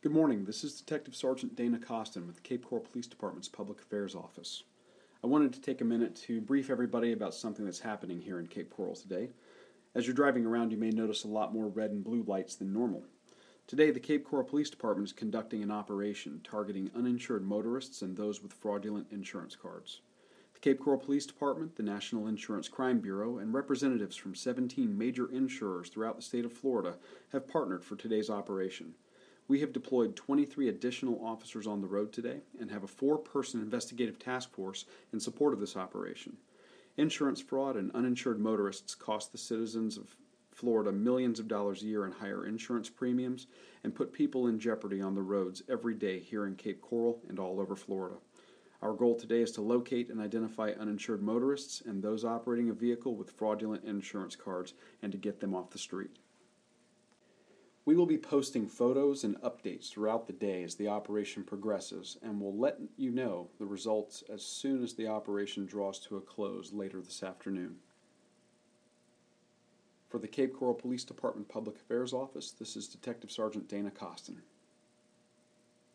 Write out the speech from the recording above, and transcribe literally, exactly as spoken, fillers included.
Good morning. This is Detective Sergeant Dana Costin with the Cape Coral Police Department's Public Affairs Office. I wanted to take a minute to brief everybody about something that's happening here in Cape Coral today. As you're driving around, you may notice a lot more red and blue lights than normal. Today, the Cape Coral Police Department is conducting an operation targeting uninsured motorists and those with fraudulent insurance cards. The Cape Coral Police Department, the National Insurance Crime Bureau, and representatives from seventeen major insurers throughout the state of Florida have partnered for today's operation. We have deployed twenty-three additional officers on the road today and have a four-person investigative task force in support of this operation. Insurance fraud and uninsured motorists cost the citizens of Florida millions of dollars a year in higher insurance premiums and put people in jeopardy on the roads every day here in Cape Coral and all over Florida. Our goal today is to locate and identify uninsured motorists and those operating a vehicle with fraudulent insurance cards and to get them off the street. We will be posting photos and updates throughout the day as the operation progresses, and will let you know the results as soon as the operation draws to a close later this afternoon. For the Cape Coral Police Department Public Affairs Office, this is Detective Sergeant Dana Costin.